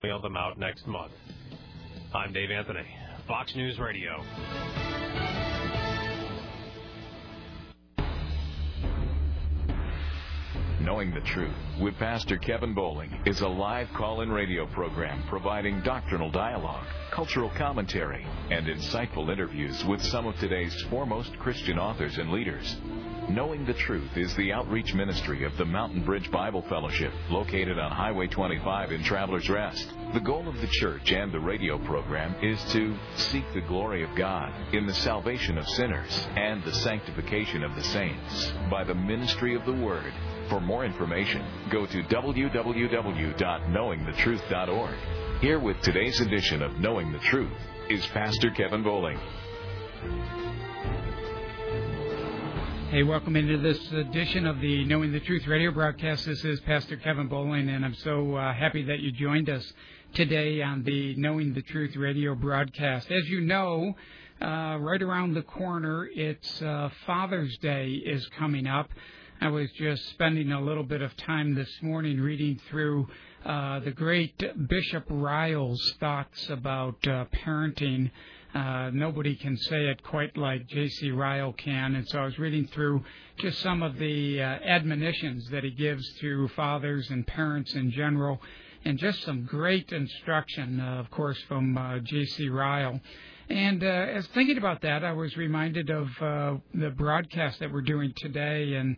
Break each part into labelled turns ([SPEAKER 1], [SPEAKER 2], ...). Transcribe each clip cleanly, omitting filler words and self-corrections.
[SPEAKER 1] mail them out next month. I'm Dave Anthony, Fox News Radio.
[SPEAKER 2] Knowing the Truth with Pastor Kevin Bowling is a live call-in radio program providing doctrinal dialogue, cultural commentary, and insightful interviews with some of today's foremost Christian authors and leaders. Knowing the Truth is the outreach ministry of the Mountain Bridge Bible Fellowship, located on Highway 25 in Travelers Rest. The goal of the church and the radio program is to seek the glory of God in the salvation of sinners and the sanctification of the saints by the ministry of the Word. For more information, go to www.knowingthetruth.org. Here with today's edition of Knowing the Truth is Pastor Kevin Bowling.
[SPEAKER 3] Hey, welcome into this edition of the Knowing the Truth radio broadcast. This is Pastor Kevin Bowling, and I'm so happy that you joined us today on the Knowing the Truth radio broadcast. As you know, right around the corner, it's Father's Day is coming up. I was just spending a little bit of time this morning reading through the great Bishop Ryle's thoughts about parenting. Nobody can say it quite like J.C. Ryle can, and so I was reading through just some of the admonitions that he gives to fathers and parents in general, and just some great instruction, of course, from J.C. Ryle. And as thinking about that, I was reminded of the broadcast that we're doing today, and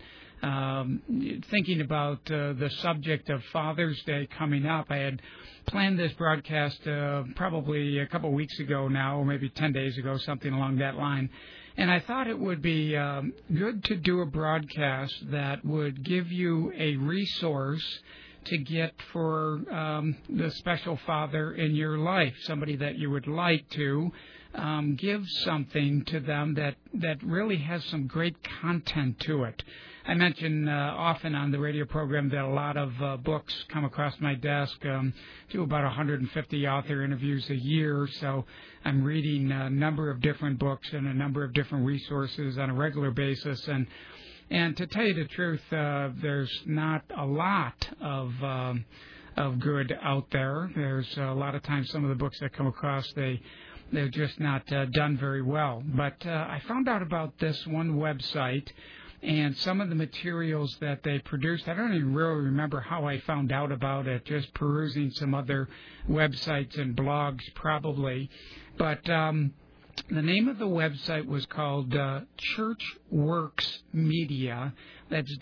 [SPEAKER 3] thinking about the subject of Father's Day coming up. I had planned this broadcast probably a couple weeks ago now, or maybe 10 days ago, something along that line. And I thought it would be good to do a broadcast that would give you a resource to get for the special father in your life, somebody that you would like to give something to them that really has some great content to it. I mention often on the radio program that a lot of books come across my desk. Do about 150 author interviews a year, so I'm reading a number of different books and a number of different resources on a regular basis. And to tell you the truth, there's not a lot of good out there. There's a lot of times some of the books that come across, they're just not done very well. But I found out about this one website and some of the materials that they produced. I don't even really remember how I found out about it, just perusing some other websites and blogs probably. But the name of the website was called ChurchWorks Media. That's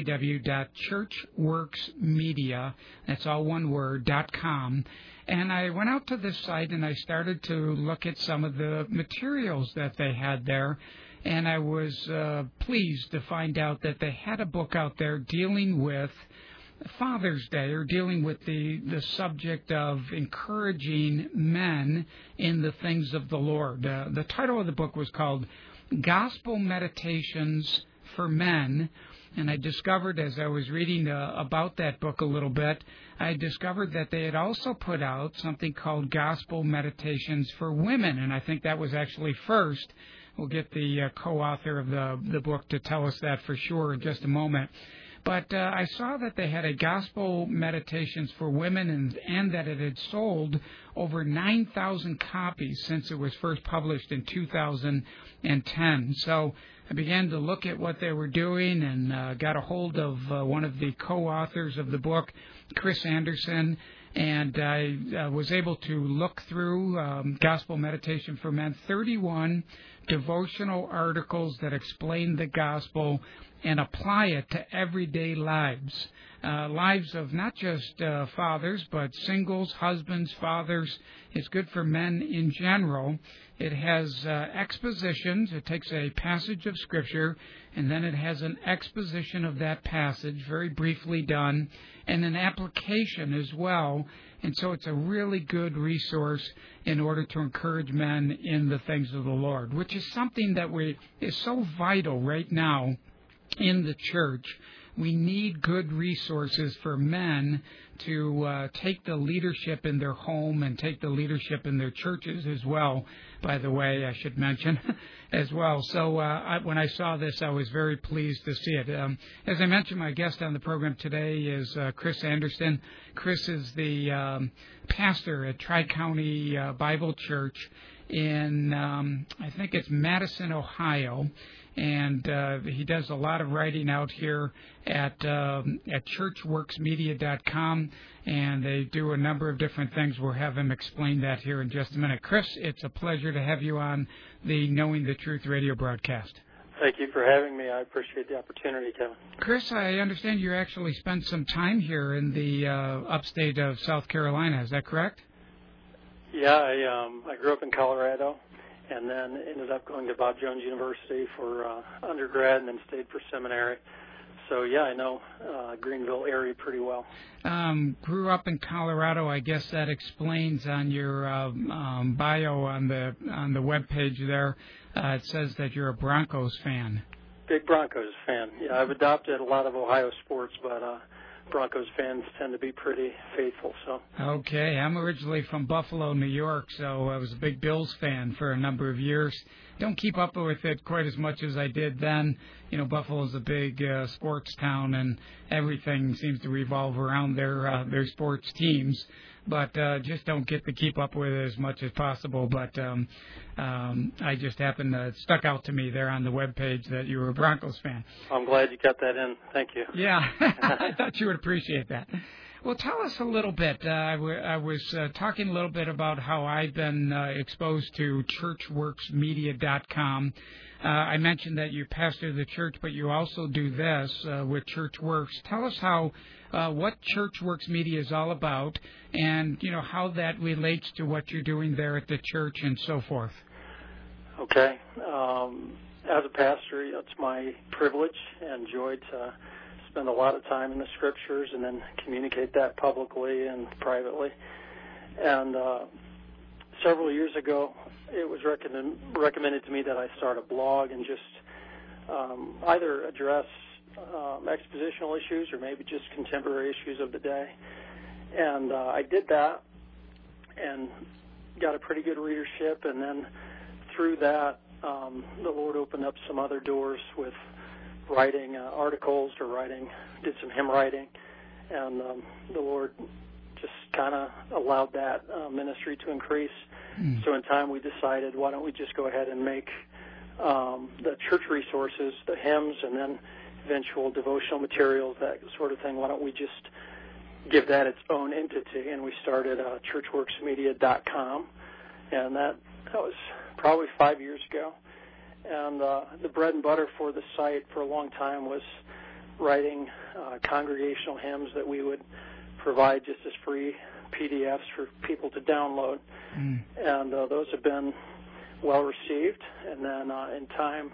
[SPEAKER 3] www.churchworksmedia, that's all one word, .com. And I went out to this site and I started to look at some of the materials that they had there. And I was pleased to find out that they had a book out there dealing with Father's Day, or dealing with the subject of encouraging men in the things of the Lord. The title of the book was called Gospel Meditations for Men. And I discovered, as I was reading about that book a little bit, I discovered that they had also put out something called Gospel Meditations for Women. And I think that was actually first. We'll get the co-author of the book to tell us that for sure in just a moment. But I saw that they had a Gospel Meditations for Women, and that it had sold over 9,000 copies since it was first published in 2010. So I began to look at what they were doing and got a hold of one of the co-authors of the book, Chris Anderson, and I was able to look through Gospel Meditation for Men, 31 devotional articles that explain the gospel and apply it to everyday lives. Lives of not just fathers, but singles, husbands, fathers. It's good for men in general. It has expositions. It takes a passage of Scripture, and then it has an exposition of that passage, very briefly done, and an application as well. And so it's a really good resource in order to encourage men in the things of the Lord, which is something that is so vital right now in the church. We need good resources for men to take the leadership in their home and take the leadership in their churches as well, by the way, I should mention, as well. So when I saw this, I was very pleased to see it. As I mentioned, my guest on the program today is Chris Anderson. Chris is the pastor at Tri-County Bible Church in, I think it's Madison, Ohio. And he does a lot of writing out here at churchworksmedia.com, and they do a number of different things. We'll have him explain that here in just a minute. Chris, it's a pleasure to have you on the Knowing the Truth radio broadcast.
[SPEAKER 4] Thank you for having me. I appreciate the opportunity, Kevin.
[SPEAKER 3] Chris, I understand you actually spent some time here in the upstate of South Carolina. Is that correct?
[SPEAKER 4] Yeah, I grew up in Colorado, and then ended up going to Bob Jones University for undergrad and then stayed for seminary. So, yeah, I know Greenville area pretty well.
[SPEAKER 3] Grew up in Colorado. I guess that explains on your bio on the web page there. It says that you're a Broncos fan.
[SPEAKER 4] Big Broncos fan. Yeah, I've adopted a lot of Ohio sports, but Broncos fans tend to be pretty faithful. So. Okay,
[SPEAKER 3] I'm originally from Buffalo, New York, so I was a big Bills fan for a number of years. Don't keep up with it quite as much as I did then. You know, Buffalo's a big sports town, and everything seems to revolve around their sports teams. But just don't get to keep up with it as much as possible. But I just happened to stuck out to me there on the webpage that you were a Broncos fan.
[SPEAKER 4] I'm glad you got that in. Thank you.
[SPEAKER 3] Yeah, I thought you would appreciate that. Well, tell us a little bit. I was talking a little bit about how I've been exposed to churchworksmedia.com. I mentioned that you pastor the church, but you also do this with ChurchWorks. Tell us how what ChurchWorks Media is all about, and you know how that relates to what you're doing there at the church and so forth.
[SPEAKER 4] Okay. As a pastor, it's my privilege and joy to spend a lot of time in the Scriptures and then communicate that publicly and privately. And several years ago, it was recommended to me that I start a blog and just either address expositional issues or maybe just contemporary issues of the day. And I did that and got a pretty good readership. And then through that, the Lord opened up some other doors with writing articles or did some hymn writing. And the Lord just kind of allowed that ministry to increase. So in time we decided, why don't we just go ahead and make the church resources, the hymns, and then eventual devotional materials, that sort of thing, why don't we just give that its own entity? And we started churchworksmedia.com, and that was probably 5 years ago. And the bread and butter for the site for a long time was writing congregational hymns that we would provide just as free PDFs for people to download. And those have been well received. And then in time,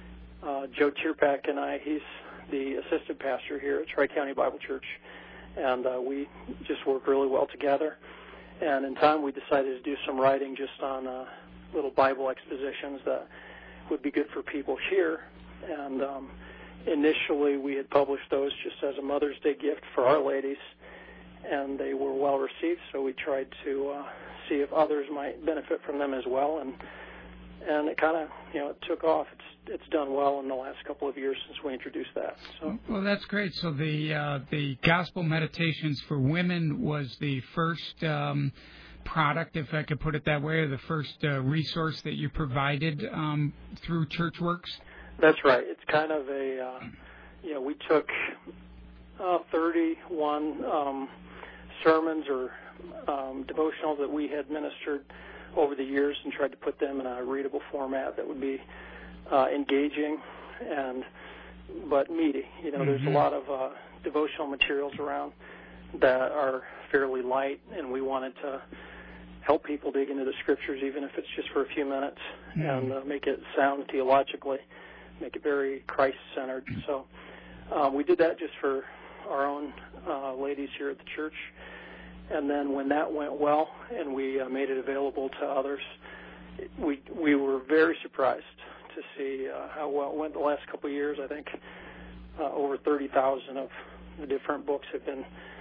[SPEAKER 4] Joe Tierpak and I, he's the assistant pastor here at Tri-County Bible Church, and we just work really well together. And in time, we decided to do some writing just on little Bible expositions that would be good for people here. And initially, we had published those just as a Mother's Day gift for our ladies, and they were well received, so we tried to see if others might benefit from them as well, and it kind of, it took off. It's done well in the last couple of years since we introduced that. So.
[SPEAKER 3] Well, that's great. So the Gospel Meditations for Women was the first product, if I could put it that way, or the first resource that you provided through ChurchWorks?
[SPEAKER 4] That's right. It's kind of we took 31 sermons or devotionals that we had ministered over the years and tried to put them in a readable format that would be engaging but meaty. There's a lot of devotional materials around that are fairly light, and we wanted to help people dig into the Scriptures, even if it's just for a few minutes, and make it sound theologically, make it very Christ-centered. So we did that just for our own ladies here at the church. And then when that went well and we made it available to others, we were very surprised to see how well it went the last couple of years. I think over 30,000 of the different books have been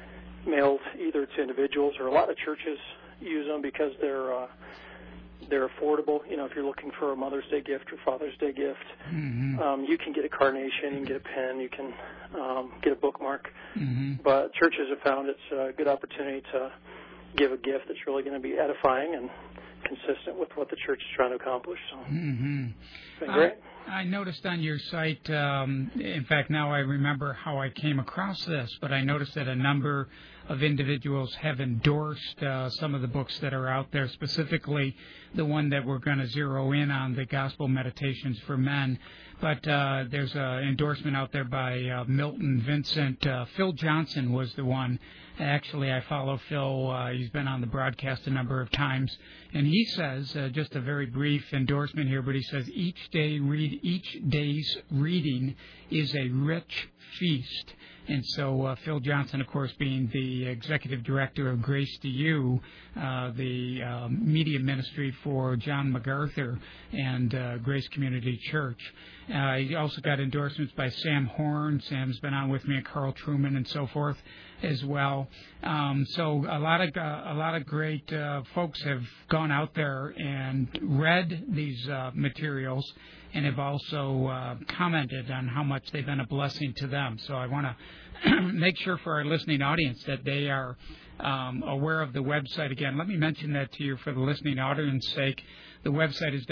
[SPEAKER 4] mailed either to individuals, or a lot of churches use them because they're affordable. You know, if you're looking for a Mother's Day gift or Father's Day gift, you can get a carnation, you can get a pen, you can get a bookmark. But churches have found it's a good opportunity to give a gift that's really going to be edifying and consistent with what the church is trying to accomplish. So it's been great.
[SPEAKER 3] I noticed on your site, in fact, now I remember how I came across this, but I noticed that a number of individuals have endorsed some of the books that are out there, specifically the one that we're going to zero in on, the Gospel Meditations for Men. But there's an endorsement out there by Milton Vincent. Phil Johnson was the one. Actually, I follow Phil. He's been on the broadcast a number of times. And he says, just a very brief endorsement here, but he says, each day's reading is a rich feast. And so Phil Johnson, of course, being the executive director of Grace to You, the media ministry for John MacArthur and Grace Community Church. He also got endorsements by Sam Horn. Sam's been on with me, and Carl Truman, and so forth as well. So a lot of great folks have gone out there and read these materials, and have also commented on how much they've been a blessing to them. So I want to make sure for our listening audience that they are aware of the website. Again, let me mention that to you for the listening audience's sake. The website is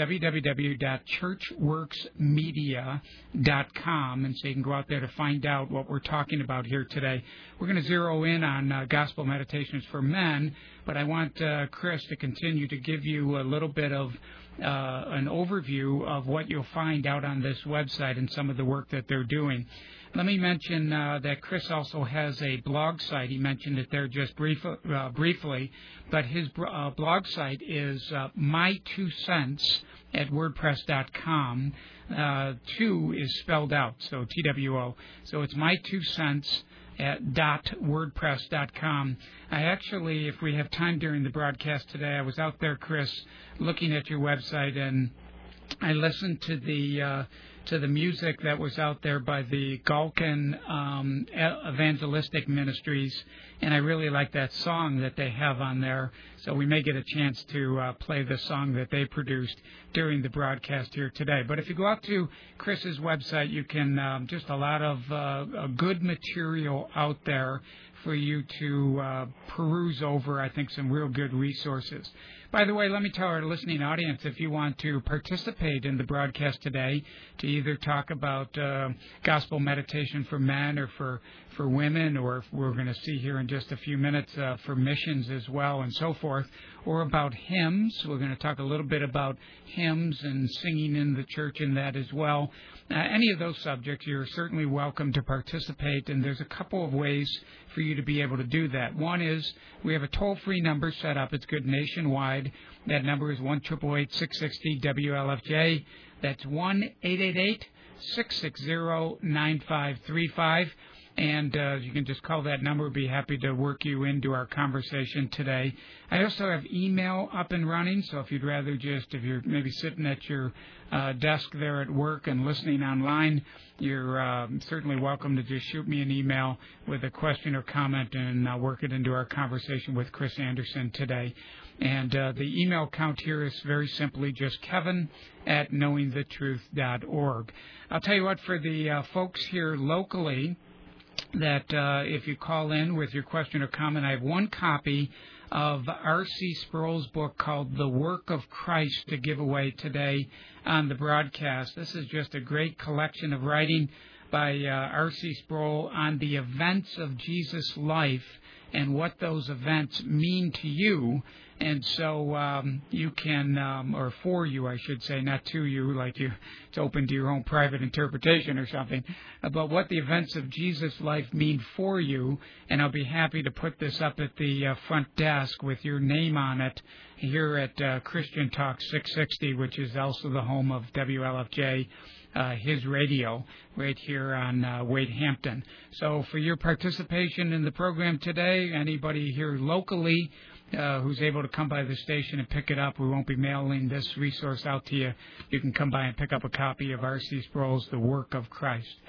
[SPEAKER 3] www.churchworksmedia.com, and so you can go out there to find out what we're talking about here today. We're going to zero in on Gospel Meditations for Men, but I want Chris to continue to give you a little bit of an overview of what you'll find out on this website and some of the work that they're doing. Let me mention that Chris also has a blog site. He mentioned it there just briefly, but his blog site is my2cents at wordpress.com. 2 is spelled out, so TWO. So it's my2cents at .wordpress.com. I actually, if we have time during the broadcast today, I was out there, Chris, looking at your website, and I listened to the music that was out there by the Galkin Evangelistic Ministries, and I really like that song that they have on there. So we may get a chance to play the song that they produced during the broadcast here today. But if you go out to Chris's website, you can just a lot of good material out there for you to peruse over. I think some real good resources. By the way, let me tell our listening audience, if you want to participate in the broadcast today, to either talk about gospel meditation for men or for women, or if we're going to see here in just a few minutes for missions as well and so forth, or about hymns. We're going to talk a little bit about hymns and singing in the church in that as well. Any of those subjects, you're certainly welcome to participate, and there's a couple of ways for you to be able to do that. One is we have a toll-free number set up. It's good nationwide. That number is 1-888-660-WLFJ. That's 1-888-660-9535. And you can just call that number. We'd be happy to work you into our conversation today. I also have email up and running, so if you'd rather if you're maybe sitting at your desk there at work and listening online, you're certainly welcome to just shoot me an email with a question or comment, and I'll work it into our conversation with Chris Anderson today. And the email count here is very simply just kevin@knowingthetruth.org. I'll tell you what, for the folks here locally, that if you call in with your question or comment, I have one copy of R.C. Sproul's book called The Work of Christ to give away today on the broadcast. This is just a great collection of writing by R.C. Sproul on the events of Jesus' life and what those events mean to you. And so you can, or for you, I should say, not to you, like it's open to your own private interpretation or something, about what the events of Jesus' life mean for you. And I'll be happy to put this up at the front desk with your name on it here at Christian Talk 660, which is also the home of WLFJ. His radio right here on Wade Hampton. So for your participation in the program today, anybody here locally who's able to come by the station and pick it up, we won't be mailing this resource out to you. You can come by and pick up a copy of R.C. Sproul's The Work of Christ.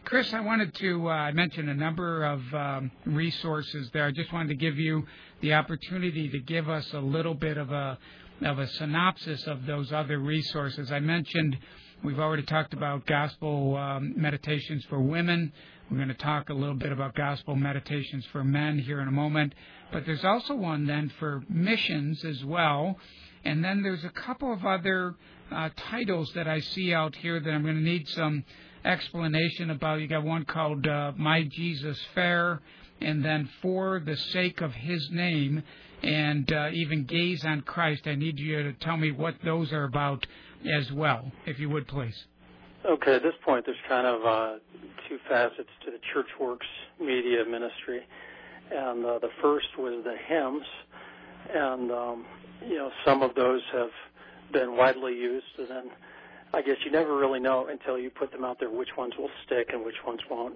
[SPEAKER 3] Chris, I wanted to mention a number of resources there. I just wanted to give you the opportunity to give us a little bit of a synopsis of those other resources. I mentioned we've already talked about gospel meditations for women. We're going to talk a little bit about gospel meditations for men here in a moment. But there's also one then for missions as well. And then there's a couple of other titles that I see out here that I'm going to need some explanation about. You got one called My Jesus Fair, and then For the Sake of His Name, and even Gaze on Christ. I need you to tell me what those are about as well, if you would, please.
[SPEAKER 4] Okay, at this point, there's kind of two facets to the ChurchWorks media ministry. And the first was the hymns, and, some of those have been widely used, and then I guess you never really know until you put them out there which ones will stick and which ones won't.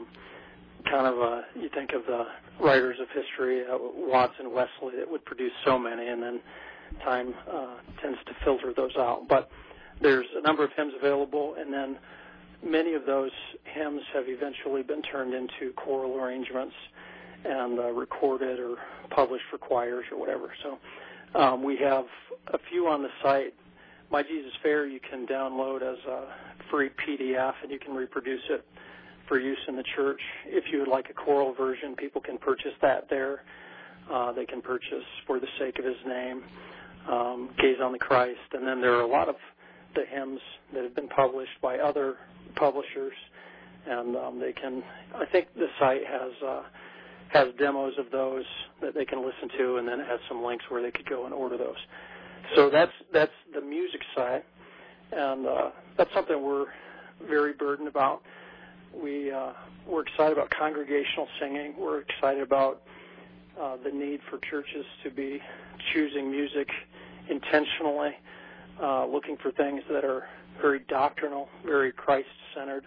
[SPEAKER 4] You think of the writers of history, Watts and Wesley, that would produce so many, and then time tends to filter those out. But there's a number of hymns available, and then many of those hymns have eventually been turned into choral arrangements and recorded or published for choirs or whatever. So we have a few on the site. My Jesus Fair you can download as a free PDF, and you can reproduce it for use in the church. If you would like a choral version, people can purchase that there. They can purchase For the Sake of His Name, Gaze on the Christ, and then there are a lot of the hymns that have been published by other publishers, and they can. I think the site has demos of those that they can listen to, and then it has some links where they could go and order those. So that's the music side, and that's something we're very burdened about. We're excited about congregational singing. We're excited about the need for churches to be choosing music intentionally, looking for things that are very doctrinal, very Christ-centered.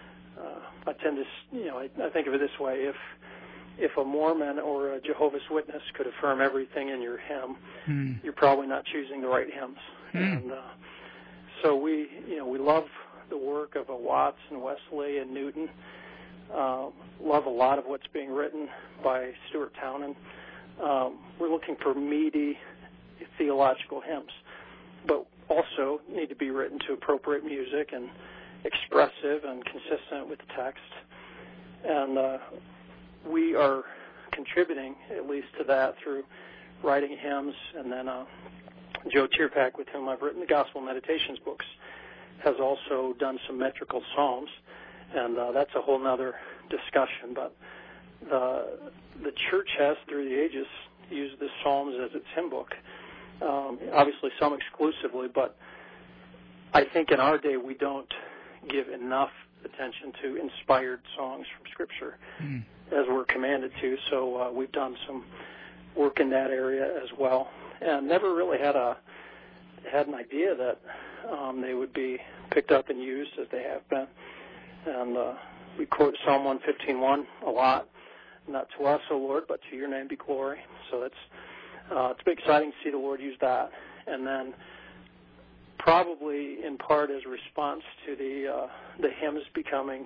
[SPEAKER 4] I tend to, I think of it this way: if a Mormon or a Jehovah's Witness could affirm everything in your hymn, you're probably not choosing the right hymns. And so we love the work of Watts and Wesley and Newton. Love a lot of what's being written by Stuart Townend. We're looking for meaty theological hymns, but also need to be written to appropriate music and expressive and consistent with the text. And we are contributing at least to that through writing hymns, and then Joe Tierpak, with whom I've written the Gospel Meditations books, has also done some metrical psalms, and that's a whole other discussion. But the church has, through the ages, used the Psalms as its hymn book. Obviously, some exclusively, but I think in our day we don't give enough attention to inspired songs from Scripture as we're commanded to. So we've done some work in that area as well, and never really had an idea that they would be picked up and used as they have been. And we quote Psalm 115:1 a lot. Not to us, O Lord, but to your name be glory. So it's been exciting to see the Lord use that. And then probably in part as a response to the hymns becoming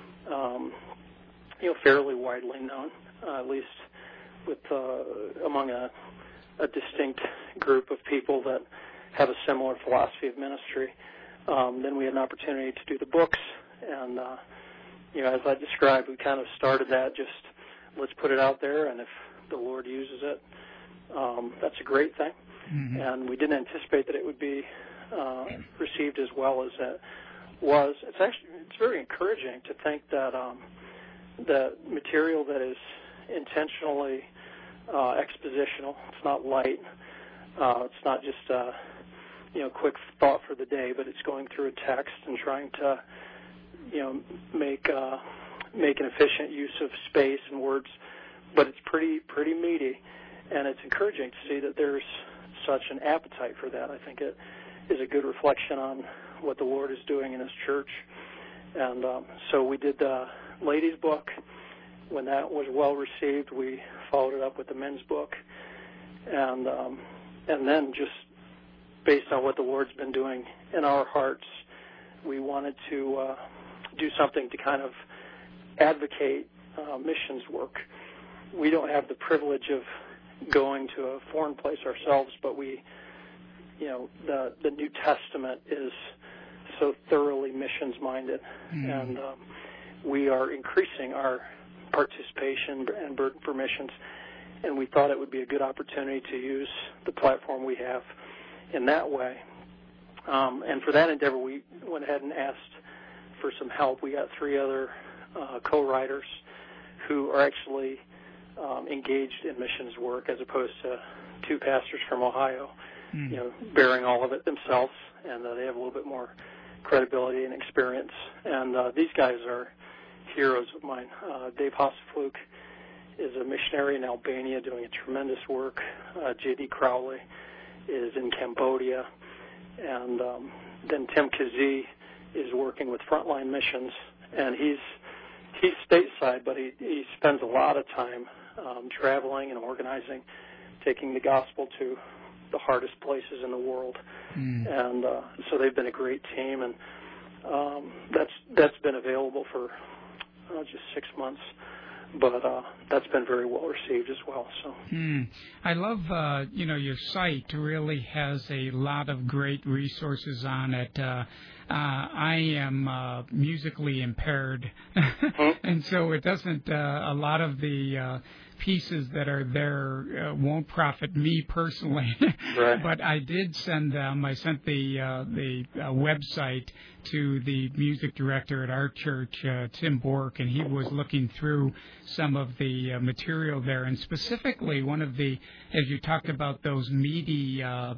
[SPEAKER 4] fairly widely known, at least with among a distinct group of people that have a similar philosophy of ministry. Then we had an opportunity to do the books, and as I described, we kind of started that just let's put it out there, and if the Lord uses it, that's a great thing. Mm-hmm. And we didn't anticipate that it would be received as well as it was. It's very encouraging to think that the material that is intentionally expositional, it's not light, it's not just quick thought for the day, but it's going through a text and trying to make an efficient use of space and words, but it's pretty meaty, and it's encouraging to see that there's such an appetite for that. I think it is a good reflection on what the Lord is doing in His church. And so we did the ladies' book. When that was well received, we followed it up with the men's book, and then just based on what the Lord's been doing in our hearts, we wanted to do something to kind of advocate missions work. We don't have the privilege of going to a foreign place ourselves, but the New Testament is so thoroughly missions-minded, and we are increasing our participation and burden for missions, and we thought it would be a good opportunity to use the platform we have in that way. And for that endeavor, we went ahead and asked for some help. We got 3 other co-writers who are actually engaged in missions work, as opposed to 2 pastors from Ohio, bearing all of it themselves, and they have a little bit more credibility and experience. And these guys are heroes of mine. Dave Hasselflug is a missionary in Albania doing a tremendous work. J.D. Crowley is in Cambodia. And then Tim Kazee is working with Frontline Missions, and he's stateside, but he spends a lot of time traveling and organizing, taking the gospel to the hardest places in the world. And so they've been a great team, and that's been available for just 6 months. But that's been very well received as well. So
[SPEAKER 3] I love, your site really has a lot of great resources on it. I am musically impaired, and so it doesn't. A lot of the pieces that are there won't profit me personally.
[SPEAKER 4] Right.
[SPEAKER 3] But I did send them. I sent the website to the music director at our church, Tim Bork, and he was looking through some of the material there, and specifically one of the, as you talked about those meaty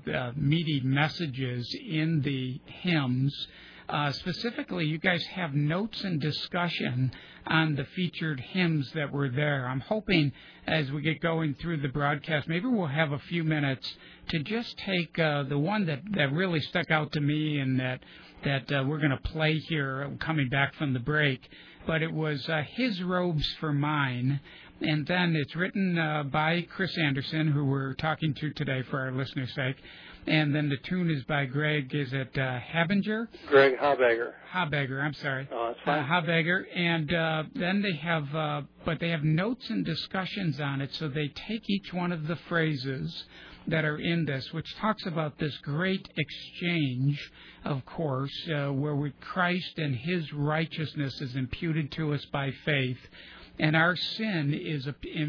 [SPEAKER 3] messages in the hymns. Specifically, you guys have notes and discussion on the featured hymns that were there. I'm hoping as we get going through the broadcast, maybe we'll have a few minutes to just take the one that really stuck out to me and that we're going to play here coming back from the break. But it was His Robes for Mine. And then it's written by Chris Anderson, who we're talking to today for our listeners' sake. And then the tune is by Greg, is it Habinger?
[SPEAKER 4] Greg Habegger.
[SPEAKER 3] Habegger, I'm sorry.
[SPEAKER 4] Oh, that's fine.
[SPEAKER 3] Habegger. And then they have notes and discussions on it, so they take each one of the phrases that are in this, which talks about this great exchange, of course, where Christ and His righteousness is imputed to us by faith. And our sin is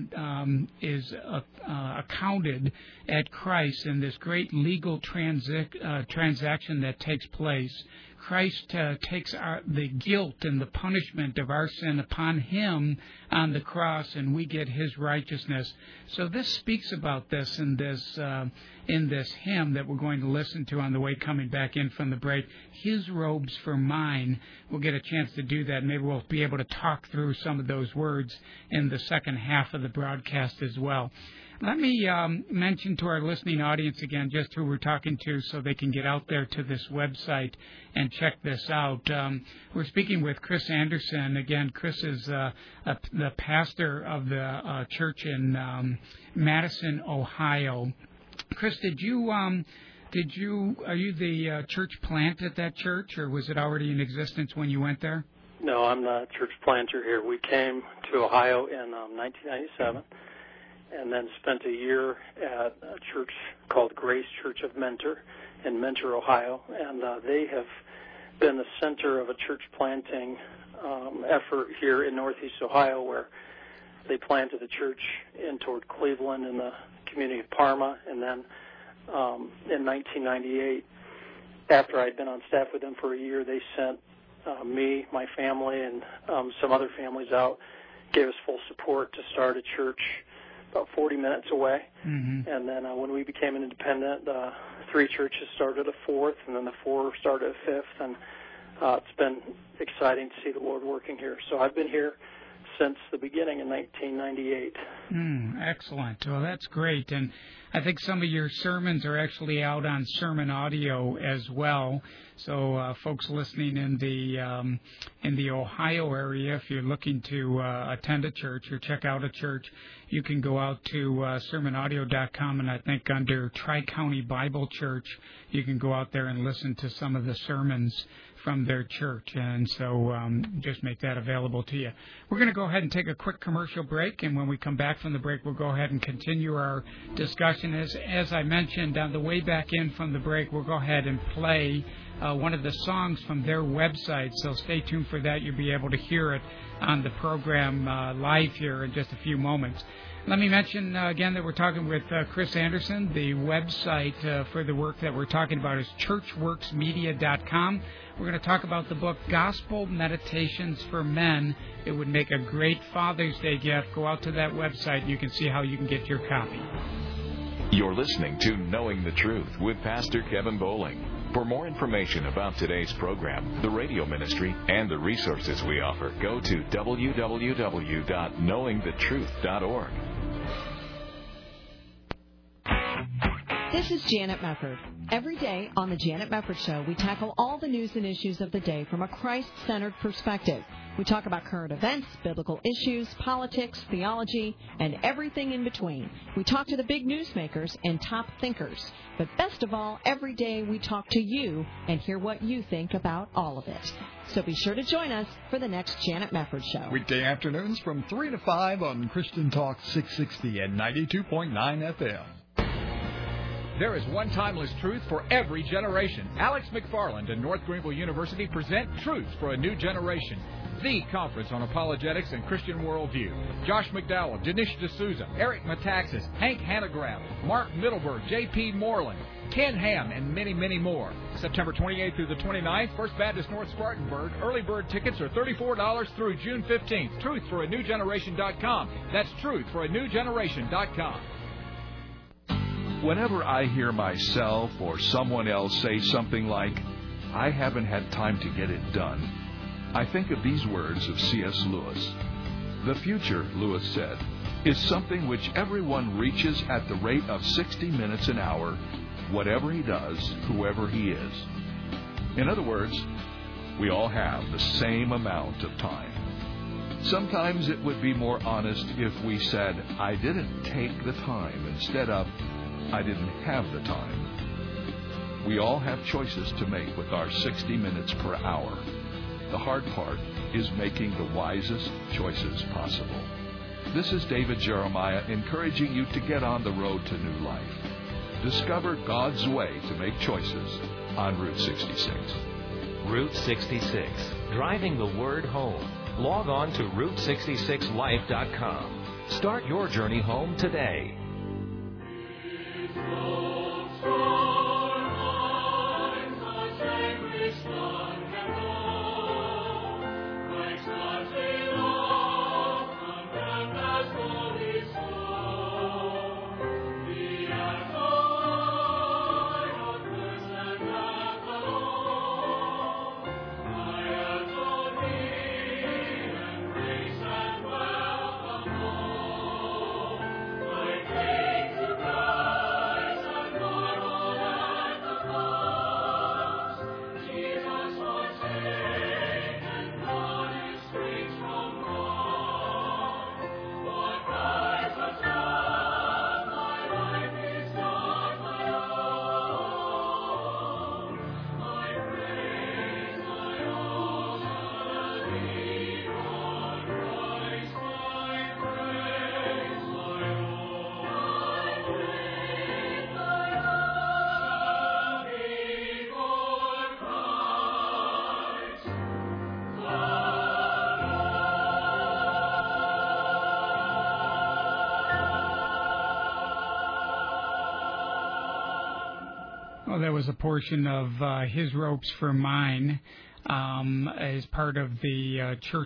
[SPEAKER 3] accounted at Christ in this great legal transaction that takes place. Christ takes the guilt and the punishment of our sin upon Him on the cross, and we get His righteousness. So this speaks about this in this hymn that we're going to listen to on the way coming back in from the break. His Robes for Mine. We'll get a chance to do that. Maybe we'll be able to talk through some of those words in the second half of the broadcast as well. Let me mention to our listening audience again just who we're talking to so they can get out there to this website and check this out. We're speaking with Chris Anderson. Again, Chris is the pastor of the church in Madison, Ohio. Chris, are you the church plant at that church, or was it already in existence when you went there?
[SPEAKER 4] No, I'm the church planter here. We came to Ohio in 1997. And then spent a year at a church called Grace Church of Mentor in Mentor, Ohio. And they have been the center of a church planting effort here in Northeast Ohio, where they planted a church in toward Cleveland in the community of Parma. And then in 1998, after I'd been on staff with them for a year, they sent me, my family, and some other families out, gave us full support to start a church about 40 minutes away. Mm-hmm. And then when we became an independent, 3 churches started a 4th, and then the 4 started a 5th, and it's been exciting to see the Lord working here. So I've been here since the beginning in 1998.
[SPEAKER 3] Excellent. Well, that's great. And I think some of your sermons are actually out on sermon audio as well. So folks listening in the Ohio area, if you're looking to attend a church or check out a church, you can go out to sermonaudio.com, and I think under Tri-County Bible Church, you can go out there and listen to some of the sermons from their church, and so just make that available to you. We're going to go ahead and take a quick commercial break, and when we come back from the break, we'll go ahead and continue our discussion. As I mentioned, on the way back in from the break, we'll go ahead and play one of the songs from their website, so stay tuned for that. You'll be able to hear it on the program live here in just a few moments. Let me mention again that we're talking with Chris Anderson. The website for the work that we're talking about is churchworksmedia.com. We're going to talk about the book Gospel Meditations for Men. It would make a great Father's Day gift. Go out to that website and you can see how you can get your copy.
[SPEAKER 2] You're listening to Knowing the Truth with Pastor Kevin Bowling. For more information about today's program, the radio ministry, and the resources we offer, go to www.knowingthetruth.org.
[SPEAKER 5] This is Janet Mefford. Every day on The Janet Mefford Show, we tackle all the news and issues of the day from a Christ-centered perspective. We talk about current events, biblical issues, politics, theology, and everything in between. We talk to the big newsmakers and top thinkers. But best of all, every day we talk to you and hear what you think about all of it. So be sure to join us for the next Janet Mefford Show.
[SPEAKER 6] Weekday afternoons from 3 to 5 on Christian Talk 660 and 92.9 FM.
[SPEAKER 7] There is one timeless truth for every generation. Alex McFarland and North Greenville University present Truth for a New Generation, the conference on apologetics and Christian worldview. Josh McDowell, Dinesh D'Souza, Eric Metaxas, Hank Hanegraaff, Mark Middleburg, J.P. Moreland, Ken Ham, and many, many more. September 28th through the 29th, First Baptist North Spartanburg. Early bird tickets are $34 through June 15th. TruthForANewGeneration.com. That's TruthForANewGeneration.com.
[SPEAKER 8] Whenever I hear myself or someone else say something like, "I haven't had time to get it done," I think of these words of C.S. Lewis. The future, Lewis said, is something which everyone reaches at the rate of 60 minutes an hour, whatever he does, whoever he is. In other words, we all have the same amount of time. Sometimes it would be more honest if we said, "I didn't take the time," instead of, "I didn't have the time." We all have choices to make with our 60 minutes per hour. The hard part is making the wisest choices possible. This is David Jeremiah encouraging you to get on the road to new life. Discover God's way to make choices on Route 66.
[SPEAKER 1] Route 66, driving the word home. Log on to Route66Life.com. Start your journey home today.
[SPEAKER 3] Well, that was a portion of His Ropes for Mine. as part of the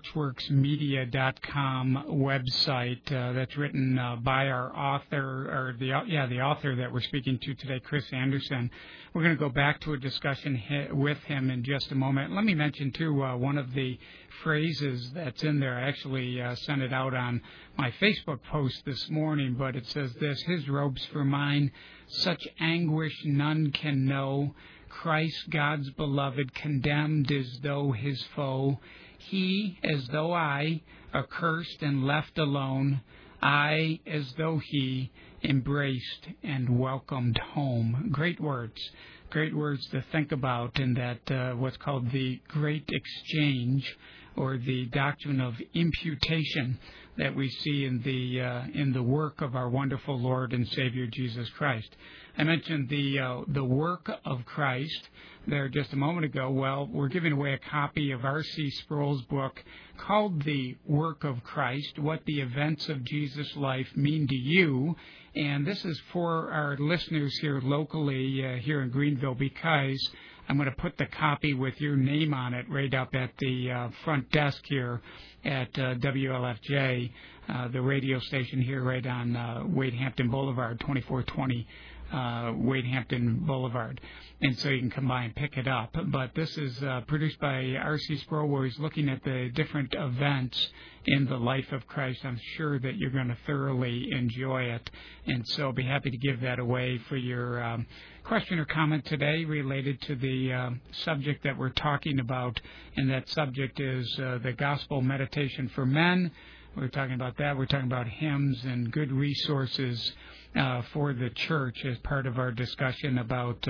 [SPEAKER 3] churchworksmedia.com website that's written by our author, or the author that we're speaking to today, Chris Anderson. We're going to go back to a discussion with him in just a moment. Let me mention, too, one of the phrases that's in there. I actually sent it out on my Facebook post this morning, but it says this: His robes for mine, such anguish none can know. Christ, God's beloved, condemned as though his foe. He, as though I, accursed and left alone. I, as though he, embraced and welcomed home. Great words to think about in that what's called the Great Exchange, or the doctrine of imputation that we see in the work of our wonderful Lord and Savior Jesus Christ. I mentioned the work of Christ there just a moment ago. Well, we're giving away a copy of R.C. Sproul's book called The Work of Christ, What the Events of Jesus' Life Mean to You. And this is for our listeners here locally here in Greenville, because I'm going to put the copy with your name on it right up at the front desk here at WLFJ, the radio station here right on Wade Hampton Boulevard, 2420 Wade Hampton Boulevard. And so you can come by and pick it up. But this is produced by R.C. Sproul, where he's looking at the different events in the life of Christ. I'm sure that you're going to thoroughly enjoy it. And so I'll be happy to give that away for your question or comment today related to the subject that we're talking about. And that subject is the Gospel Meditation for Men. We're talking about that. We're talking about hymns and good resources for the church as part of our discussion about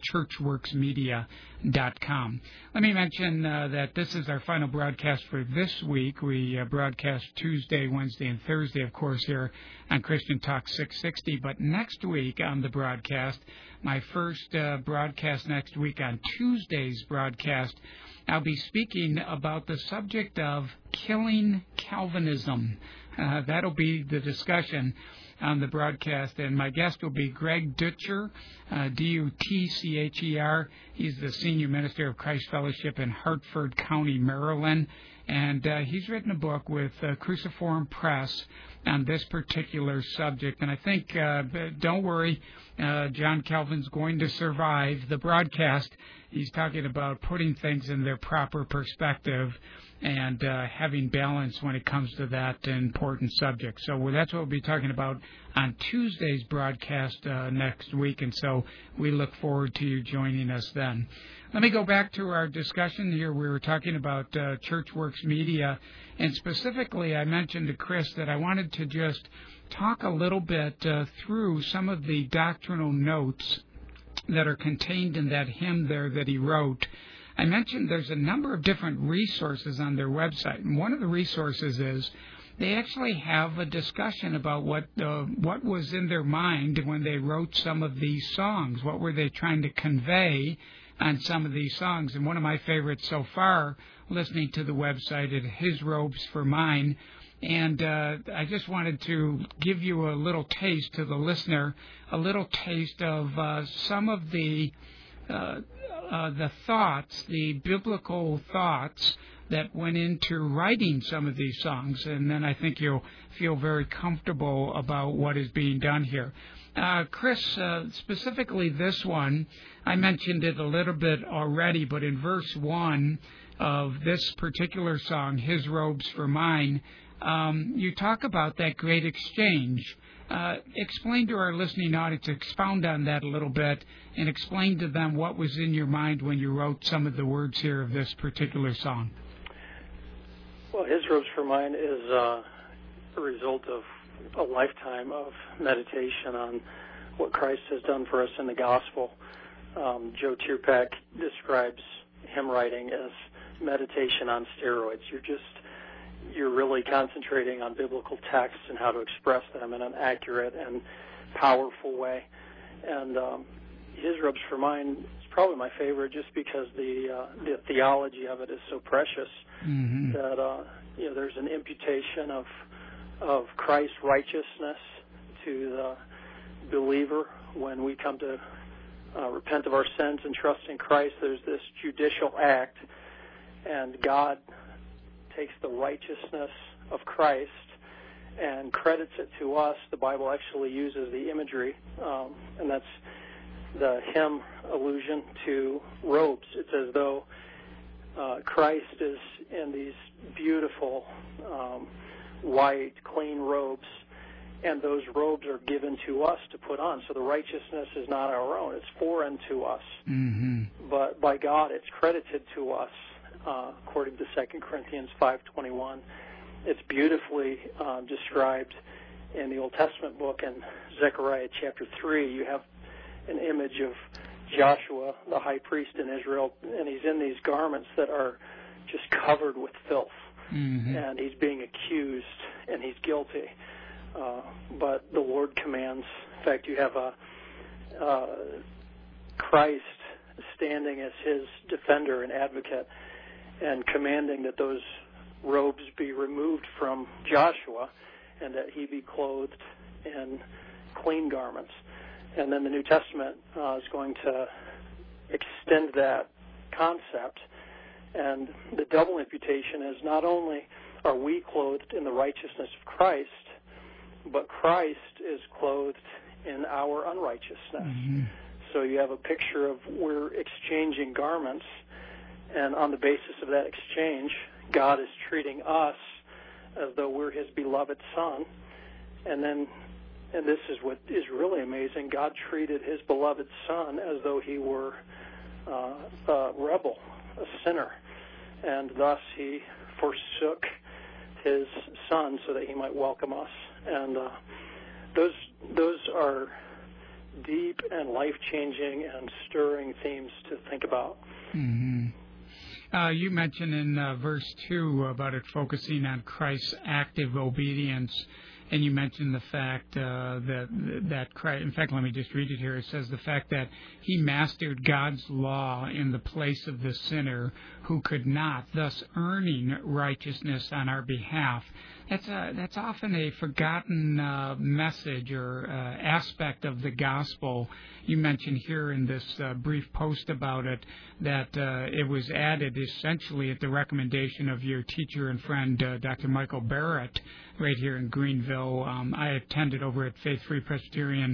[SPEAKER 3] churchworksmedia.com. Let me mention that this is our final broadcast for this week. We broadcast Tuesday, Wednesday, and Thursday, of course, here on Christian Talk 660. But next week on the broadcast, my first broadcast next week on Tuesday's broadcast, I'll be speaking about the subject of killing Calvinism. That'll be the discussion on the broadcast, and my guest will be Greg Dutcher, D-U-T-C-H-E-R. He's the Senior Minister of Christ Fellowship in Hartford County, Maryland, and he's written a book with Cruciform Press on this particular subject. And I think, don't worry, John Calvin's going to survive the broadcast. He's talking about putting things in their proper perspective and having balance when it comes to that important subject. So that's what we'll be talking about on Tuesday's broadcast next week, and so we look forward to you joining us then. Let me go back to our discussion here. We were talking about ChurchWorks Media, and specifically I mentioned to Chris that I wanted to just talk a little bit through some of the doctrinal notes that are contained in that hymn there that he wrote. I mentioned there's a number of different resources on their website, and one of the resources is they actually have a discussion about what was in their mind when they wrote some of these songs. What were they trying to convey on some of these songs? And one of my favorites so far, listening to the website, is His Robes for Mine. And I just wanted to give you a little taste to the listener, a little taste of some of the thoughts, the biblical thoughts that went into writing some of these songs. And then I think you'll feel very comfortable about what is being done here. Chris, specifically this one, I mentioned it a little bit already, but in verse 1 of this particular song, His Robes for Mine, you talk about that great exchange. Explain to our listening audience, expound on that a little bit, and explain to them what was in your mind when you wrote some of the words here of this particular song.
[SPEAKER 4] Well, His Robes for Mine is a result of a lifetime of meditation on what Christ has done for us in the gospel. Joe Tierpak describes hymn writing as meditation on steroids. You're really concentrating on biblical texts and how to express them in an accurate and powerful way. And His Robes for Mine is probably my favorite, just because the theology of it is so precious. Mm-hmm. That there's an imputation of Christ's righteousness to the believer when we come to repent of our sins and trust in Christ. There's this judicial act, and God takes the righteousness of Christ and credits it to us. The Bible actually uses the imagery, and that's the hem allusion to robes. It's as though Christ is in these beautiful white, clean robes, and those robes are given to us to put on. So the righteousness is not our own. It's foreign to us.
[SPEAKER 3] Mm-hmm.
[SPEAKER 4] But by God, it's credited to us, according to 2 Corinthians 5:21. It's beautifully described in the Old Testament book. In Zechariah chapter 3, you have an image of Joshua, the high priest in Israel, and he's in these garments that are just covered with filth.
[SPEAKER 3] Mm-hmm.
[SPEAKER 4] And he's being accused, and he's guilty. But the Lord commands. In fact, you have Christ standing as his defender and advocate and commanding that those robes be removed from Joshua and that he be clothed in clean garments. And then the New Testament is going to extend that concept. And the double imputation is not only are we clothed in the righteousness of Christ, but Christ is clothed in our unrighteousness.
[SPEAKER 3] Mm-hmm.
[SPEAKER 4] So you have a picture of we're exchanging garments, and on the basis of that exchange, God is treating us as though we're his beloved son. And this is what is really amazing, God treated his beloved son as though he were a rebel, a sinner, and thus he forsook his son so that he might welcome us. And those are deep and life-changing and stirring themes to think about.
[SPEAKER 3] Mm-hmm. You mentioned in verse 2 about it focusing on Christ's active obedience, and you mentioned the fact that Christ, in fact, let me just read it here. It says the fact that he mastered God's law in the place of the sinner who could not, thus earning righteousness on our behalf. That's often a forgotten message or aspect of the gospel. You mentioned here in this brief post about it that it was added essentially at the recommendation of your teacher and friend, Dr. Michael Barrett, right here in Greenville. I attended over at Faith Free Presbyterian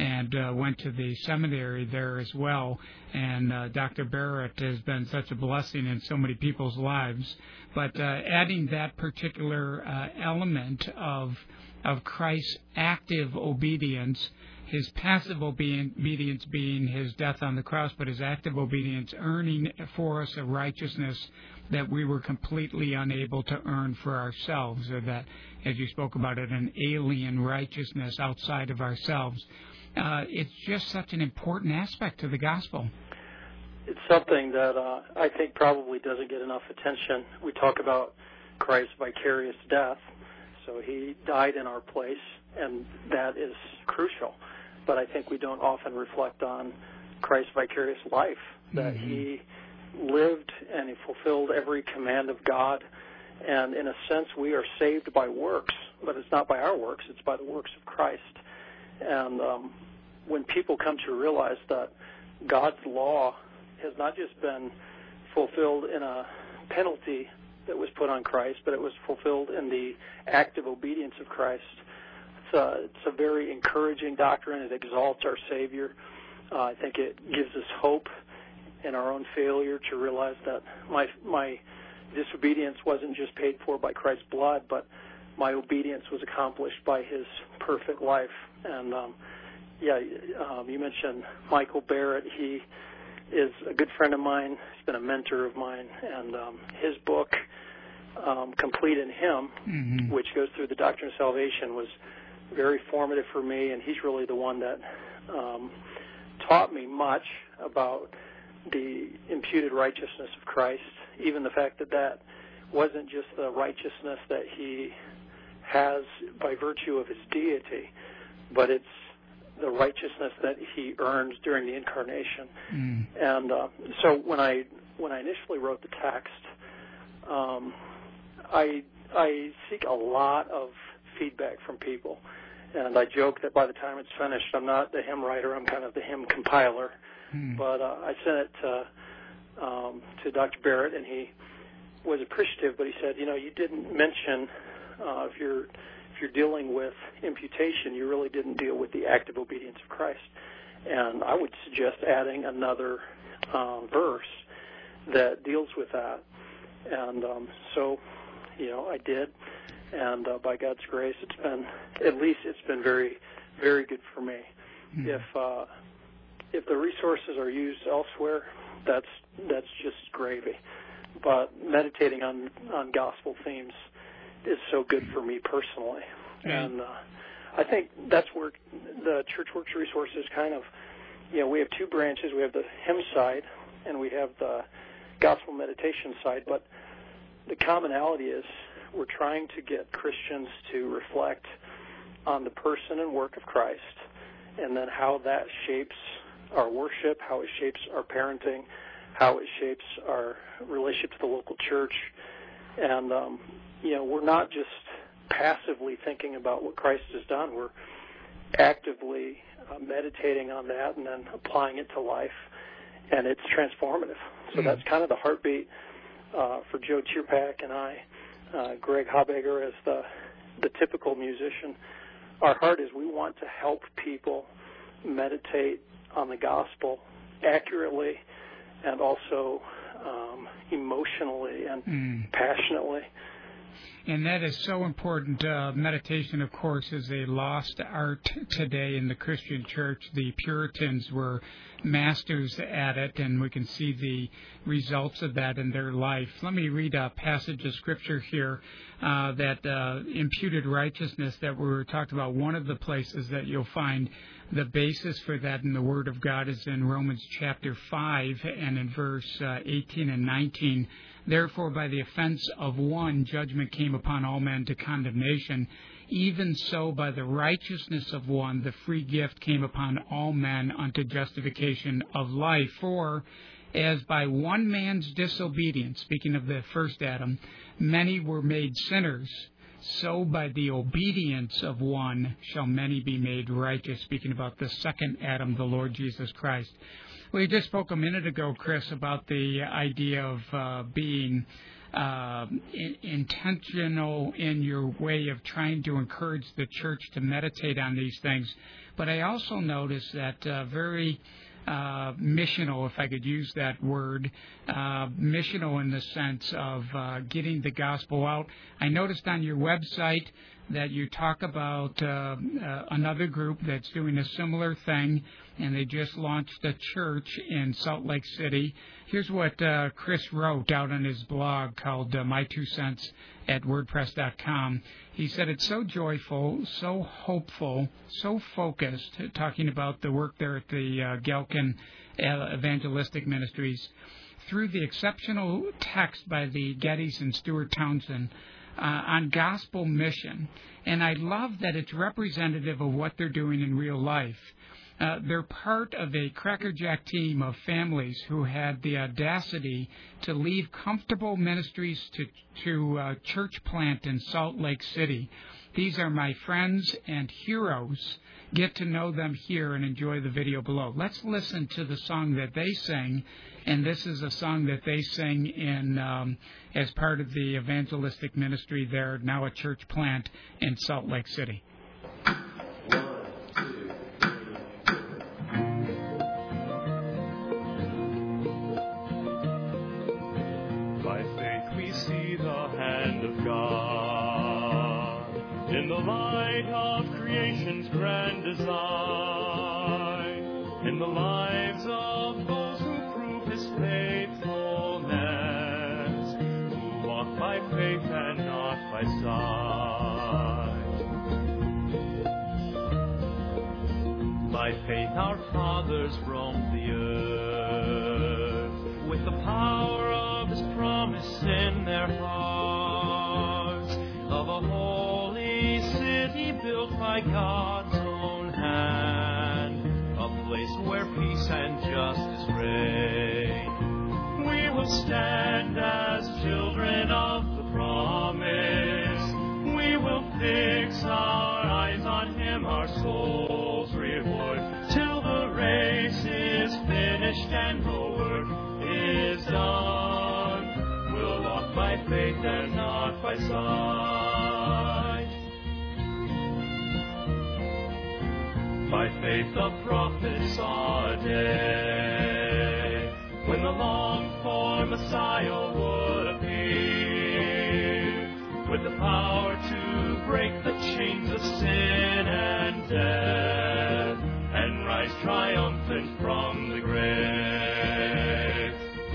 [SPEAKER 3] and went to the seminary there as well. And Dr. Barrett has been such a blessing in so many people's lives. But adding that particular element of Christ's active obedience, his passive obedience being his death on the cross, but his active obedience earning for us a righteousness that we were completely unable to earn for ourselves, or that, as you spoke about it, an alien righteousness outside of ourselves. It's just such an important aspect to the gospel.
[SPEAKER 4] It's something that I think probably doesn't get enough attention. We talk about Christ's vicarious death, so he died in our place, and that is crucial. But I think we don't often reflect on Christ's vicarious life, that he lived and he fulfilled every command of God. And in a sense, we are saved by works, but it's not by our works, it's by the works of Christ. And when people come to realize that God's law has not just been fulfilled in a penalty that was put on Christ, but it was fulfilled in the active obedience of Christ, it's a very encouraging doctrine. It exalts our Savior. I think it gives us hope in our own failure to realize that my disobedience wasn't just paid for by Christ's blood, but my obedience was accomplished by his perfect life. And, you mentioned Michael Barrett. He is a good friend of mine. He's been a mentor of mine. And his book, Complete in Him, which goes through the doctrine of salvation, was very formative for me. And he's really the one that taught me much about the imputed righteousness of Christ, even the fact that wasn't just the righteousness that he has by virtue of his deity, but it's the righteousness that he earns during the incarnation. And so when I initially wrote the text, I seek a lot of feedback from people. And I joke that by the time it's finished, I'm not the hymn writer, I'm kind of the hymn compiler. But I sent it to Dr. Barrett, and he was appreciative, but he said, you didn't mention if you're dealing with imputation, you really didn't deal with the active obedience of Christ. And I would suggest adding another verse that deals with that. And so, I did. And by God's grace, it's been very, very good for me. Mm-hmm. If the resources are used elsewhere, that's just gravy. But meditating on gospel themes is so good for me personally. Mm-hmm. And I think that's where the ChurchWorks resources kind of, we have two branches. We have the hymn side and we have the gospel meditation side. But the commonality is we're trying to get Christians to reflect on the person and work of Christ, and then how that shapes our worship, how it shapes our parenting, how it shapes our relationship to the local church. And, we're not just passively thinking about what Christ has done. We're actively meditating on that and then applying it to life, and it's transformative. So that's kind of the heartbeat for Joe Tierpak and I. Greg Habeger as the typical musician. Our heart is we want to help people meditate on the gospel accurately and also emotionally and passionately.
[SPEAKER 3] And that is so important. Meditation, of course, is a lost art today in the Christian church. The Puritans were masters at it, and we can see the results of that in their life. Let me read a passage of Scripture here that imputed righteousness that we were talking about. One of the places that you'll find the basis for that in the Word of God is in Romans chapter 5 and in verse 18 and 19. Therefore, by the offense of one, judgment came upon all men to condemnation. Even so, by the righteousness of one, the free gift came upon all men unto justification of life. For as by one man's disobedience, speaking of the first Adam, many were made sinners, so by the obedience of one shall many be made righteous, speaking about the second Adam, the Lord Jesus Christ. We just spoke a minute ago, Chris, about the idea of being intentional in your way of trying to encourage the church to meditate on these things. But I also noticed that very missional, if I could use that word, missional in the sense of getting the gospel out. I noticed on your website that you talk about another group that's doing a similar thing, and they just launched a church in Salt Lake City. Here's what Chris wrote out on his blog called My 2 Cents at WordPress.com. He said it's so joyful, so hopeful, so focused, talking about the work there at the Galkin Evangelistic Ministries, through the exceptional text by the Gettys and Stuart Townsend on gospel mission. And I love that it's representative of what they're doing in real life. They're part of a crackerjack team of families who had the audacity to leave comfortable ministries to church plant in Salt Lake City. These are my friends and heroes. Get to know them here and enjoy the video below. Let's listen to the song that they sing, and this is a song that they sing in as part of the evangelistic ministry there, now a church plant in Salt Lake City.
[SPEAKER 9] In the light of creation's grand design, in the lives of those who prove His faithfulness, who walk by faith and not by sight. By faith our fathers roamed the earth, with the power of His promise in their hearts, of a holy city built by God's own hand, a place where peace and justice reign. We will stand as children of the promise. We will fix our eyes on Him, our soul's reward, till the race is finished and the work is done. We'll walk by faith and not by sight. By faith the prophets saw a day when the longed-for Messiah would appear, with the power to break the chains of sin and death, and rise triumphant from the grave.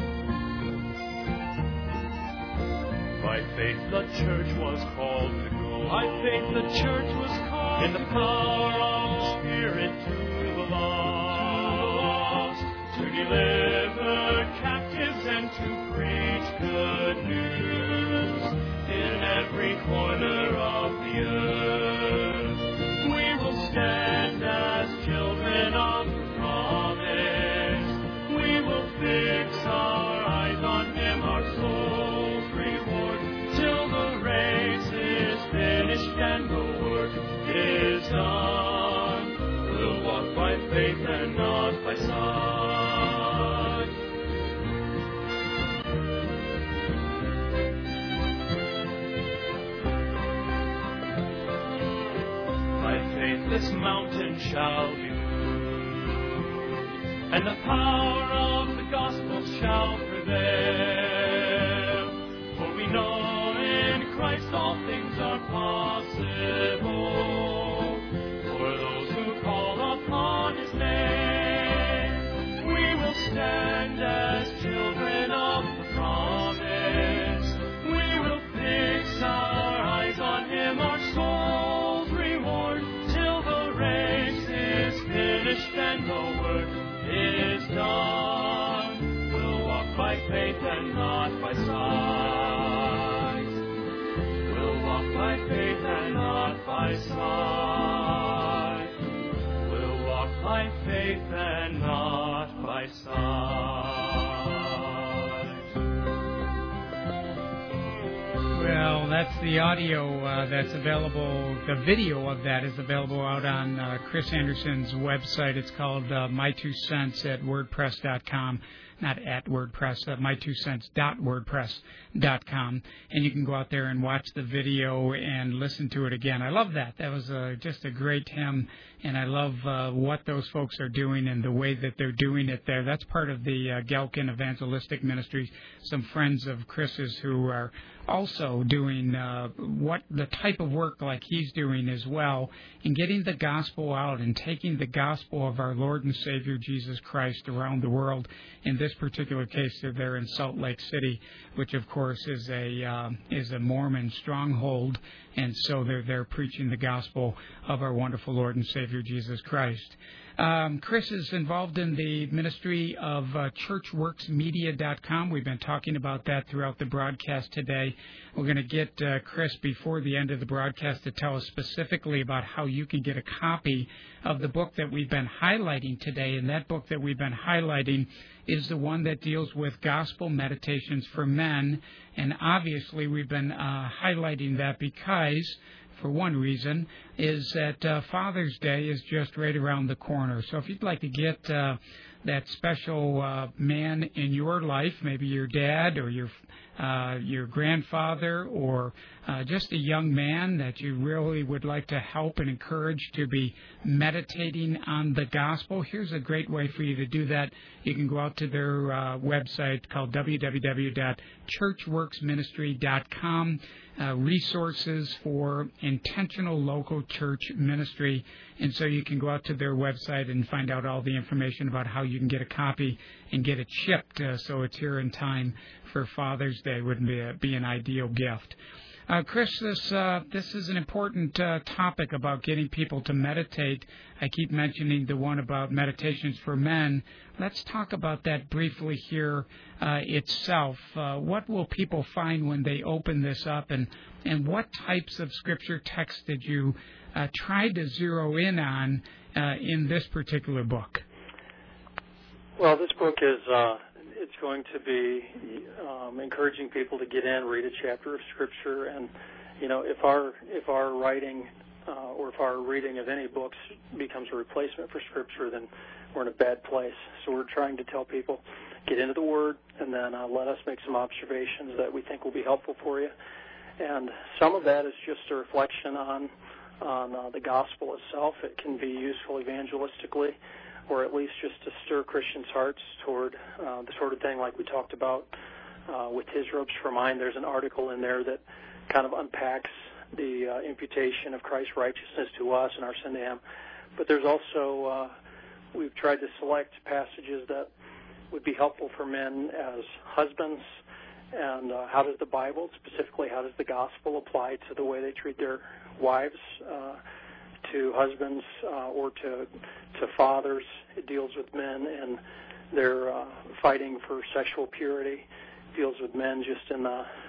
[SPEAKER 9] By faith the church was called to go. By faith the church was called in the power of the Spirit to the lost, to deliver captives and to preach good news in every corner of the earth. We will stand as children of the promise. We will fix our eyes on Him, our soul's reward, till the race is finished and the work is done. We'll walk by faith and not by sight. By faith this mountain shall be moved, and the power of the gospel shall prevail. For we know in Christ all things are possible, for those who call upon His name. We will stand as children of the promise. We will fix our eyes on Him, our soul's reward, till the race is finished and the work is done. We'll walk by faith and not by sight. We'll walk by faith and not by sight. We'll walk by faith and not by sight.
[SPEAKER 3] Well, that's the audio that's available. The video of that is available out on Chris Anderson's website. It's called My Two Cents at WordPress.com. Not at WordPress, mytwocents.wordpress.com. And you can go out there and watch the video and listen to it again. I love that. That was just a great hymn, and I love what those folks are doing and the way that they're doing it there. That's part of the Galkin Evangelistic Ministries, some friends of Chris's who are also doing what the type of work like he's doing as well, in getting the gospel out and taking the gospel of our Lord and Savior Jesus Christ around the world. In this particular case, they're there in Salt Lake City, which of course is a Mormon stronghold, and so they're there preaching the gospel of our wonderful Lord and Savior Jesus Christ. Chris is involved in the ministry of churchworksmedia.com. We've been talking about that throughout the broadcast today. We're going to get Chris before the end of the broadcast to tell us specifically about how you can get a copy of the book that we've been highlighting today. And that book that we've been highlighting is the one that deals with gospel meditations for men. And obviously we've been highlighting that because, for one reason, is that Father's Day is just right around the corner. So if you'd like to get that special man in your life, maybe your dad or your grandfather, or just a young man that you really would like to help and encourage to be meditating on the gospel, here's a great way for you to do that. You can go out to their website called www.churchworksministry.com, resources for intentional local church ministry. And so you can go out to their website and find out all the information about how you can get a copy and get it shipped so it's here in time for Father's Day. Wouldn't be an ideal gift. Chris, this is an important topic about getting people to meditate. I keep mentioning the one about meditations for men. Let's talk about that briefly here itself. What will people find when they open this up, and what types of scripture texts did you try to zero in on in this particular book?
[SPEAKER 4] Well, this book is it's going to be encouraging people to get in, read a chapter of Scripture, and if our writing or if our reading of any books becomes a replacement for Scripture, then we're in a bad place. So we're trying to tell people, get into the Word, and then let us make some observations that we think will be helpful for you. And some of that is just a reflection on the gospel itself. It can be useful evangelistically, or at least just to stir Christians' hearts toward the sort of thing like we talked about with His Robes for Mine. There's an article in there that kind of unpacks the imputation of Christ's righteousness to us and our sin to Him. But there's also, we've tried to select passages that would be helpful for men as husbands, and how does the Bible, specifically how does the gospel apply to the way they treat their wives, to husbands or to fathers. It deals with men and their fighting for sexual purity. It deals with men just in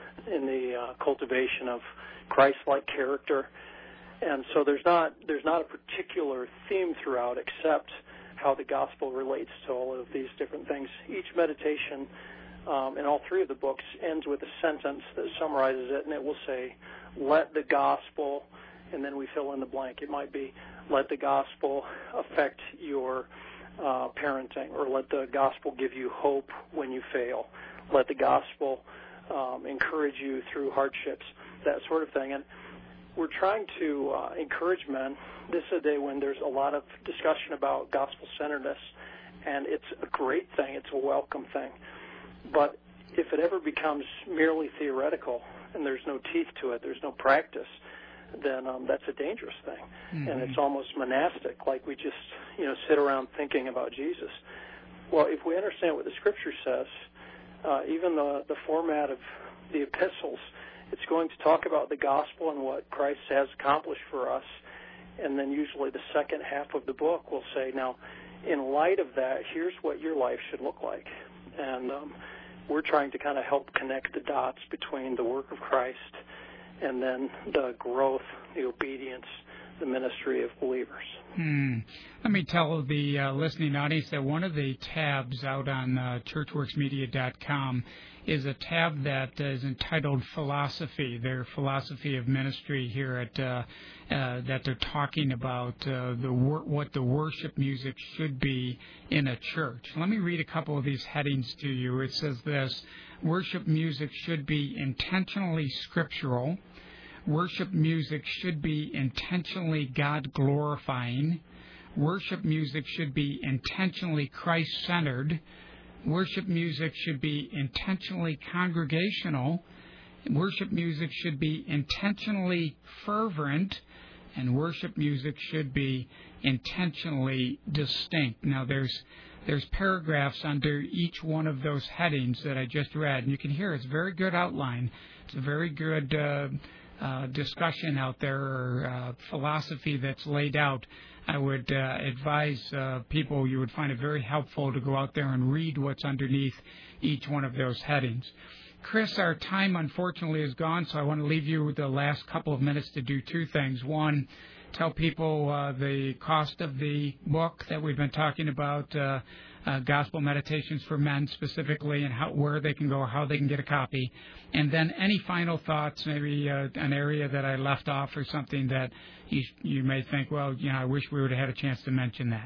[SPEAKER 4] the cultivation of Christ-like character. And so there's not a particular theme throughout except how the gospel relates to all of these different things. Each meditation in all three of the books ends with a sentence that summarizes it, and it will say, let the gospel, and then we fill in the blank. It might be, let the gospel affect your parenting, or let the gospel give you hope when you fail. Let the gospel encourage you through hardships, that sort of thing. And we're trying to encourage men. This is a day when there's a lot of discussion about gospel-centeredness, and it's a great thing. It's a welcome thing. But if it ever becomes merely theoretical and there's no teeth to it, there's no practice, then that's a dangerous thing. Mm-hmm. And it's almost monastic, like we just sit around thinking about Jesus. Well, if we understand what the Scripture says, even the format of the epistles, it's going to talk about the gospel and what Christ has accomplished for us, and then usually the second half of the book will say, now, in light of that, here's what your life should look like. And we're trying to kind of help connect the dots between the work of Christ and then the growth, the obedience, the ministry of believers.
[SPEAKER 3] Let me tell the listening audience that one of the tabs out on churchworksmedia.com is a tab that is entitled Philosophy, their philosophy of ministry here at that they're talking about what the worship music should be in a church. Let me read a couple of these headings to you. It says this: worship music should be intentionally scriptural. Worship music should be intentionally God-glorifying. Worship music should be intentionally Christ-centered. Worship music should be intentionally congregational. Worship music should be intentionally fervent. And worship music should be intentionally distinct. Now, there's paragraphs under each one of those headings that I just read. And you can hear it's a very good outline. It's a very good discussion out there, or philosophy that's laid out. I would advise people, you would find it very helpful to go out there and read what's underneath each one of those headings. Chris, our time unfortunately is gone, so I want to leave you with the last couple of minutes to do two things. One, tell people the cost of the book that we've been talking about, Gospel Meditations for Men specifically, and where they can go, how they can get a copy. And then any final thoughts, maybe an area that I left off or something that you may think, well, I wish we would have had a chance to mention that.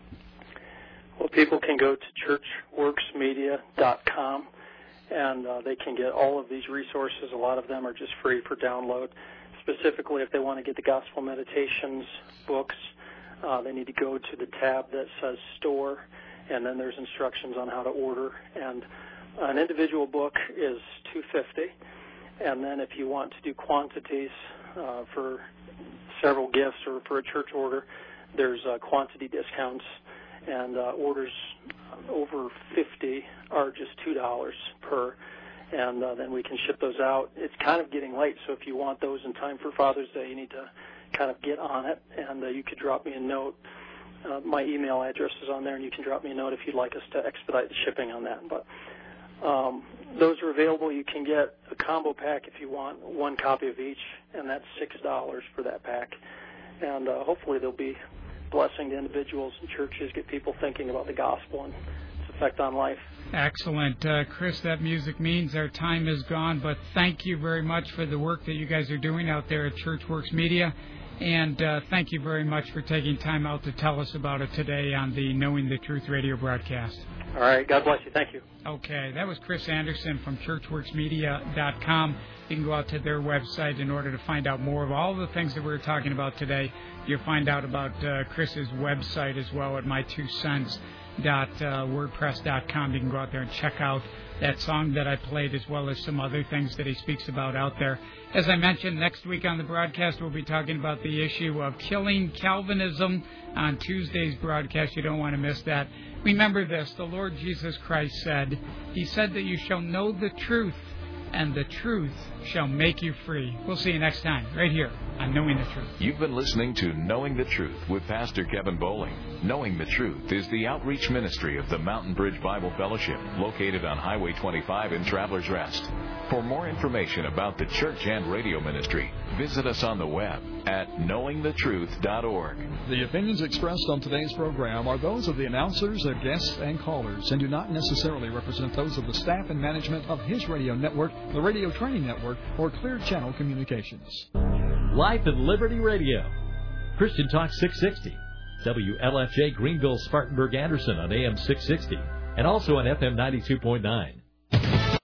[SPEAKER 4] Well, people can go to churchworksmedia.com, and they can get all of these resources. A lot of them are just free for download. Specifically, if they want to get the Gospel Meditations books, they need to go to the tab that says Store, and then there's instructions on how to order. And an individual book is $250, and then if you want to do quantities for several gifts or for a church order, there's quantity discounts, and orders over 50 are just $2 per, and then we can ship those out. It's kind of getting late, so if you want those in time for Father's Day, you need to kind of get on it, and you could drop me a note. My email address is on there, and you can drop me a note if you'd like us to expedite the shipping on that. But those are available. You can get a combo pack if you want, one copy of each, and that's $6 for that pack. And hopefully they'll be blessing to individuals and churches, get people thinking about the gospel and its effect on life.
[SPEAKER 3] Excellent. Chris, that music means our time is gone, but thank you very much for the work that you guys are doing out there at ChurchWorks Media. And thank you very much for taking time out to tell us about it today on the Knowing the Truth radio broadcast.
[SPEAKER 4] All right. God bless you. Thank you.
[SPEAKER 3] Okay. That was Chris Anderson from churchworksmedia.com. You can go out to their website in order to find out more of all the things that we were talking about today. You'll find out about Chris's website as well at mytwocents.wordpress.com. You can go out there and check out that song that I played as well as some other things that he speaks about out there. As I mentioned, next week on the broadcast we'll be talking about the issue of killing Calvinism on Tuesday's broadcast. You don't want to miss that. Remember this, the Lord Jesus Christ said, He said that you shall know the truth, and the truth shall make you free. We'll see you next time, right here on Knowing the Truth.
[SPEAKER 2] You've been listening to Knowing the Truth with Pastor Kevin Bowling. Knowing the Truth is the outreach ministry of the Mountain Bridge Bible Fellowship, located on Highway 25 in Travelers Rest. For more information about the church and radio ministry, visit us on the web at knowingthetruth.org.
[SPEAKER 6] The opinions expressed on today's program are those of the announcers, their guests, and callers, and do not necessarily represent those of the staff and management of his radio network, the Radio Training Network, or Clear Channel Communications.
[SPEAKER 10] Life and Liberty Radio. Christian Talk 660. WLFJ Greenville, Spartanburg, Anderson on AM 660. And also on FM 92.9.